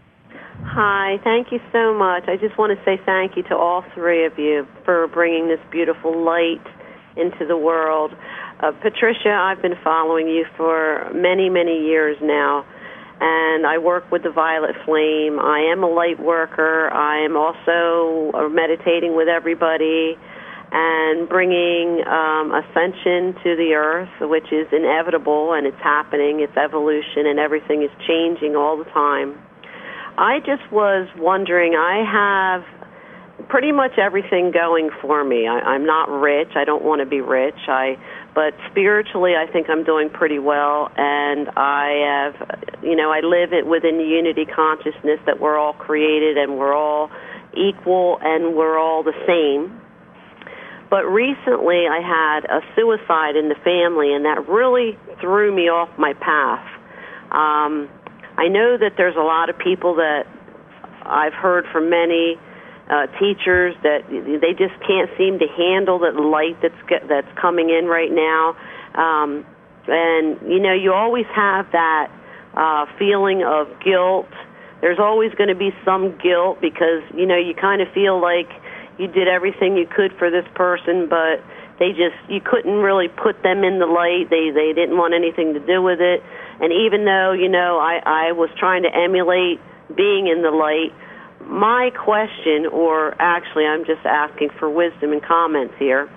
Hi, thank you so much. I just want to say thank you to all three of you for bringing this beautiful light into the world. Uh, Patricia, I've been following you for many, many years now, and I work with the Violet Flame. I am a light worker. I am also uh, meditating with everybody and bringing um, ascension to the earth, which is inevitable, and it's happening. It's evolution, and everything is changing all the time. I just was wondering, I have pretty much everything going for me. I, I'm not rich. I don't want to be rich. I, but spiritually, I think I'm doing pretty well. And I have, you know, I live it within the unity consciousness that we're all created and we're all equal and we're all the same. But recently, I had a suicide in the family, and that really threw me off my path. Um, I know that there's a lot of people that I've heard from many uh, teachers that they just can't seem to handle the light that's get, that's coming in right now. Um, and, you know, you always have that uh, feeling of guilt. There's always going to be some guilt because, you know, you kind of feel like you did everything you could for this person, but they just, you couldn't really put them in the light. They, they didn't want anything to do with it. And even though, you know, I, I was trying to emulate being in the light, my question, or actually I'm just asking for wisdom and comments here,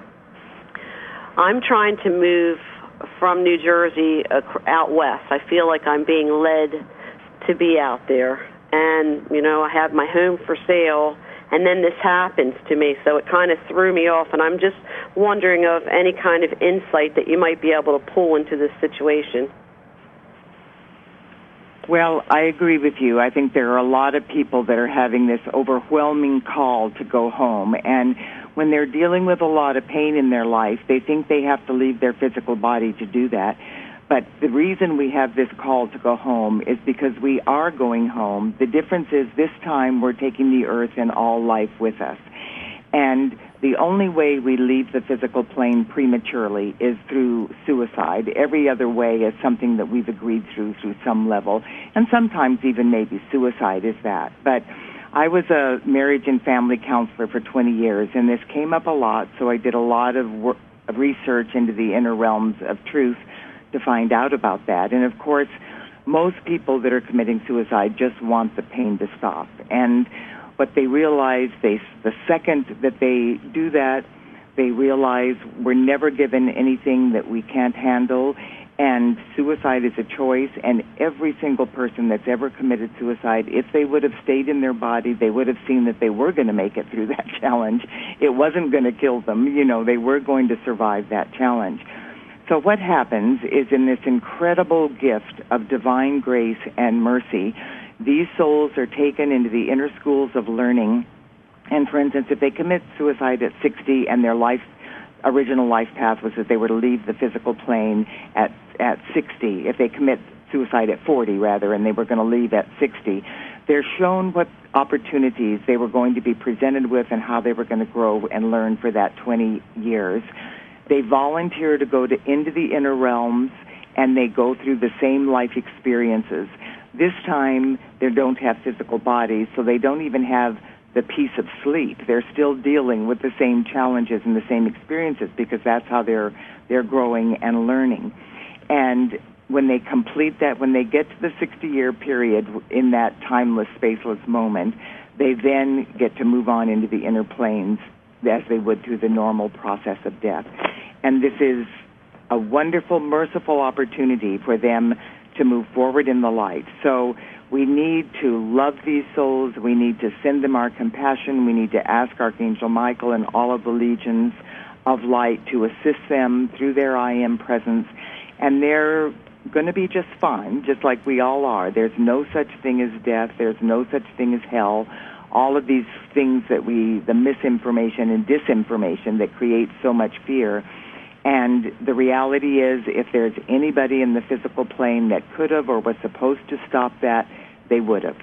I'm trying to move from New Jersey out west. I feel like I'm being led to be out there. And, you know, I have my home for sale, and then this happens to me, so it kind of threw me off, and I'm just wondering of any kind of insight that you might be able to pull into this situation. Well, I agree with you. I think there are a lot of people that are having this overwhelming call to go home, and when they're dealing with a lot of pain in their life, they think they have to leave their physical body to do that. But the reason we have this call to go home is because we are going home. The difference is this time we're taking the earth and all life with us. And the only way we leave the physical plane prematurely is through suicide. Every other way is something that we've agreed through through some level. And sometimes even maybe suicide is that. But I was a marriage and family counselor for twenty years, and this came up a lot, so I did a lot of work, of research into the inner realms of truth to find out about that. And of course, most people that are committing suicide just want the pain to stop. And what they realize, they, the second that they do that, they realize we're never given anything that we can't handle, and suicide is a choice, and every single person that's ever committed suicide, if they would have stayed in their body, they would have seen that they were going to make it through that challenge. It wasn't going to kill them. You know, they were going to survive that challenge. So what happens is in this incredible gift of divine grace and mercy, these souls are taken into the inner schools of learning. And for instance, if they commit suicide at sixty and their life, original life path was that they were to leave the physical plane at, at sixty, if they commit suicide at forty rather, and they were going to leave at sixty, they're shown what opportunities they were going to be presented with and how they were going to grow and learn for that twenty years. They volunteer to go to into the inner realms, and they go through the same life experiences. This time, they don't have physical bodies, so they don't even have the peace of sleep. They're still dealing with the same challenges and the same experiences because that's how they're they're growing and learning. And when they complete that, when they get to the sixty-year period in that timeless, spaceless moment, they then get to move on into the inner planes as they would through the normal process of death. And this is a wonderful, merciful opportunity for them to move forward in the light. So we need to love these souls. We need to send them our compassion. We need to ask Archangel Michael and all of the legions of light to assist them through their I Am presence. And they're going to be just fine, just like we all are. There's no such thing as death. There's no such thing as hell. All of these things that we, the misinformation and disinformation that creates so much fear. And the reality is, if there's anybody in the physical plane that could have or was supposed to stop that, they would have.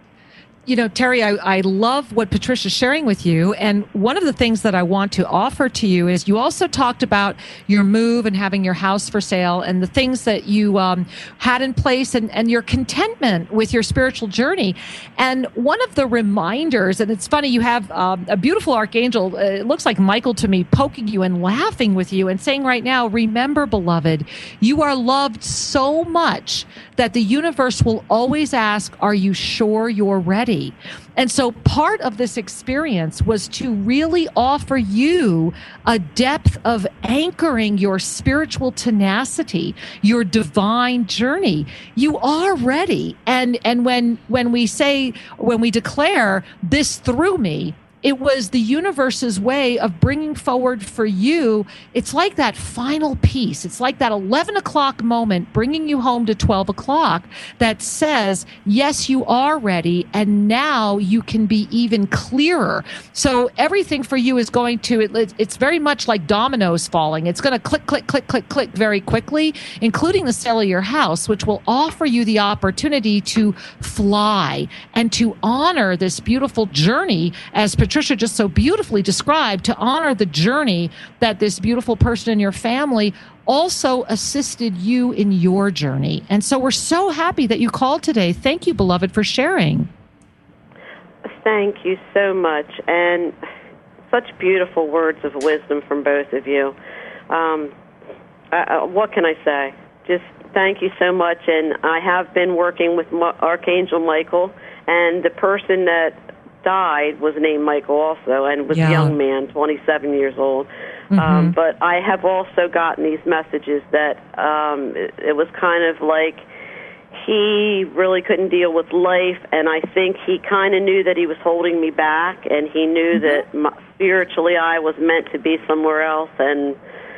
You know, Terry, I, I love what Patricia's sharing with you. And one of the things that I want to offer to you is you also talked about your move and having your house for sale and the things that you um, had in place and, and your contentment with your spiritual journey. And one of the reminders, and it's funny, you have um, a beautiful archangel, uh, it looks like Michael to me, poking you and laughing with you and saying right now, remember, beloved, you are loved so much that the universe will always ask, are you sure you're ready? And so part of this experience was to really offer you a depth of anchoring your spiritual tenacity, your divine journey. You are ready. And, and when, when we say, when we declare this through me, it was the universe's way of bringing forward for you. It's like that final piece. It's like that eleven o'clock moment bringing you home to twelve o'clock that says, yes, you are ready. And now you can be even clearer. So everything for you is going to, it, it's very much like dominoes falling. It's going to click, click, click, click, click very quickly, including the sale of your house, which will offer you the opportunity to fly and to honor this beautiful journey, as Patricia just so beautifully described, to honor the journey that this beautiful person in your family also assisted you in your journey. And so we're so happy that you called today. Thank you, beloved, for sharing. Thank you so much. And such beautiful words of wisdom from both of you. Um, uh, what can I say? Just thank you so much. And I have been working with Archangel Michael, and the person that died was named Michael also, and was yeah. a young man, twenty-seven years old. Mm-hmm. Um, but I have also gotten these messages that um, it, it was kind of like he really couldn't deal with life, and I think he kind of knew that he was holding me back, and he knew mm-hmm. that my, spiritually I was meant to be somewhere else, and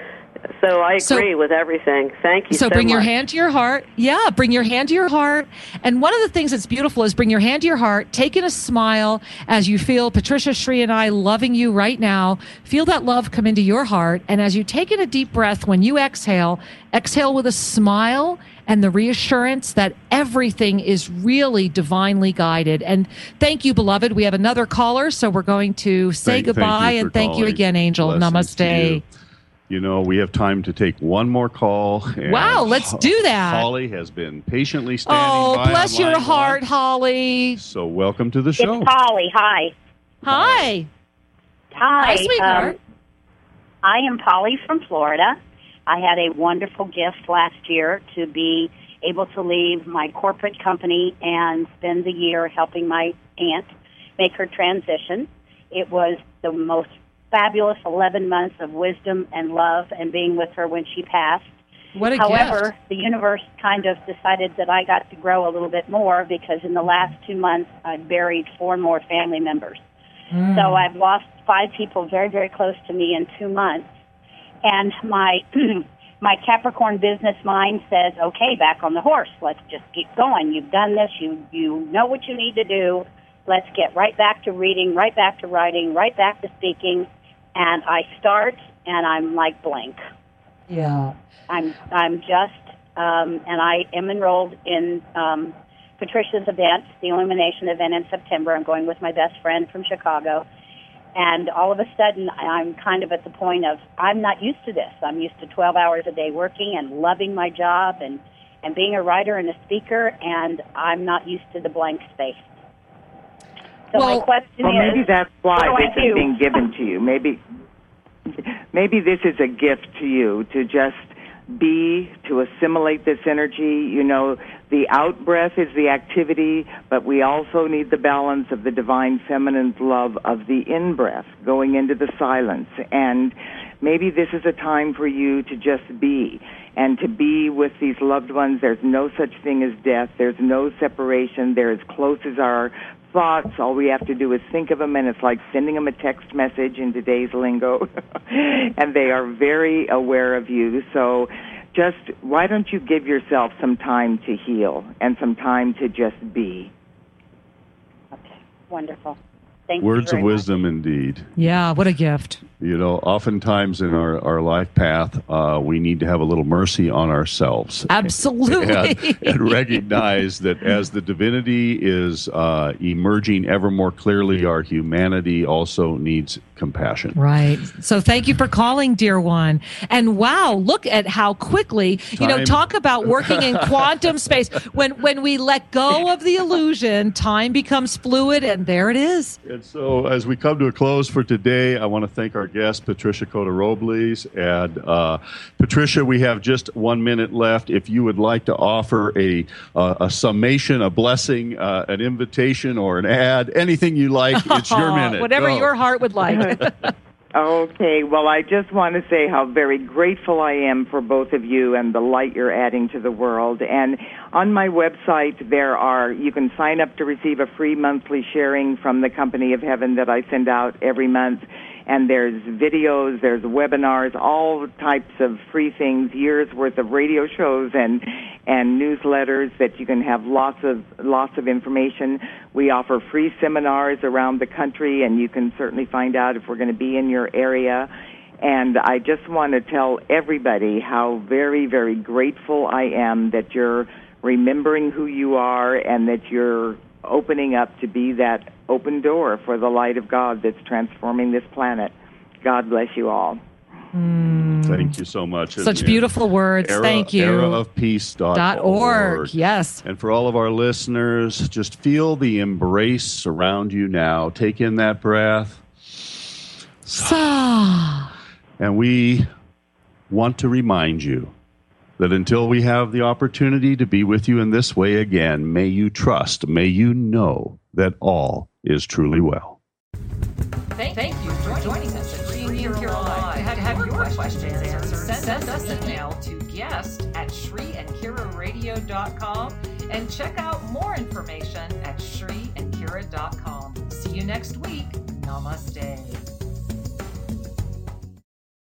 so I agree so, with everything. Thank you so, so bring much. your hand to your heart. Yeah, bring your hand to your heart. And one of the things that's beautiful is bring your hand to your heart, take in a smile as you feel Patricia, Sri, and I loving you right now. Feel that love come into your heart. And as you take in a deep breath, when you exhale, exhale with a smile and the reassurance that everything is really divinely guided. And thank you, beloved. We have another caller, so we're going to say thank, goodbye. Thank and thank calling. you again, Angel. Blessings Namaste. You know, we have time to take one more call. Wow, let's do that. Holly has been patiently standing oh, by. Oh, bless your heart, line. Holly. So welcome to the show. It's Holly. Hi. Hi. Hi. Hi, sweetheart. Um, I am Polly from Florida. I had a wonderful gift last year to be able to leave my corporate company and spend the year helping my aunt make her transition. It was the most fabulous eleven months of wisdom and love and being with her when she passed. What a However, gift. the universe kind of decided that I got to grow a little bit more because in the last two months I buried four more family members. Mm. So I've lost five people very, very close to me in two months. And my my Capricorn business mind says, okay, back on the horse. Let's just keep going. You've done this. You, you know what you need to do. Let's get right back to reading, right back to writing, right back to speaking. And I start, and I'm like blank. Yeah. I'm I'm just, um, and I am enrolled in um, Patricia's event, the Illumination event in September. I'm going with my best friend from Chicago. And all of a sudden, I'm kind of at the point of, I'm not used to this. I'm used to twelve hours a day working and loving my job and, and being a writer and a speaker, and I'm not used to the blank space. So well, my question well, is, maybe that's why this is being given to you. Maybe, maybe this is a gift to you to just be, to assimilate this energy. You know, the out breath is the activity, but we also need the balance of the divine feminine's love of the in breath, going into the silence. And maybe this is a time for you to just be, and to be with these loved ones. There's no such thing as death. There's no separation. They're as close as our thoughts. All we have to do is think of them, and it's like sending them a text message in today's lingo. And they are very aware of you. So just, why don't you give yourself some time to heal and some time to just be? Okay, wonderful. Thank Words you of very wisdom, much. indeed. Yeah, what a gift. You know, oftentimes in our, our life path, uh, we need to have a little mercy on ourselves. Absolutely. And, and recognize that as the divinity is uh, emerging ever more clearly, our humanity also needs compassion. Right. So thank you for calling, dear one. And wow, look at how quickly, you know, Time. talk about working in quantum space. When when we let go of the illusion, time becomes fluid, and there it is. And so as we come to a close for today, I want to thank our guest, Patricia Cota-Robles. And uh, Patricia, we have just one minute left. If you would like to offer a, uh, a summation, a blessing, uh, an invitation, or an ad, anything you like, it's your minute. Whatever Go. your heart would like. Okay, well, I just want to say how very grateful I am for both of you and the light you're adding to the world. And on my website, there are, you can sign up to receive a free monthly sharing from the Company of Heaven that I send out every month. And there's videos, there's webinars, all types of free things, years worth of radio shows and and newsletters that you can have lots of lots of information. We offer free seminars around the country, and you can certainly find out if we're going to be in your area. And I just want to tell everybody how very, very grateful I am that you're remembering who you are and that you're opening up to be that open door for the light of God that's transforming this planet. God bless you all. Mm. Thank you so much. Such beautiful words. Era, Thank you. era of peace dot org. Yes. And for all of our listeners, just feel the embrace surround you now. Take in that breath. Sa. And we want to remind you that until we have the opportunity to be with you in this way again, may you trust, may you know that all is truly well. Thank, Thank you for joining us at Shri and Kira Live. To have, to have your questions answered, send, send us an email to guest at shri and kira radio dot com and check out more information at shri and kira dot com. See you next week. Namaste.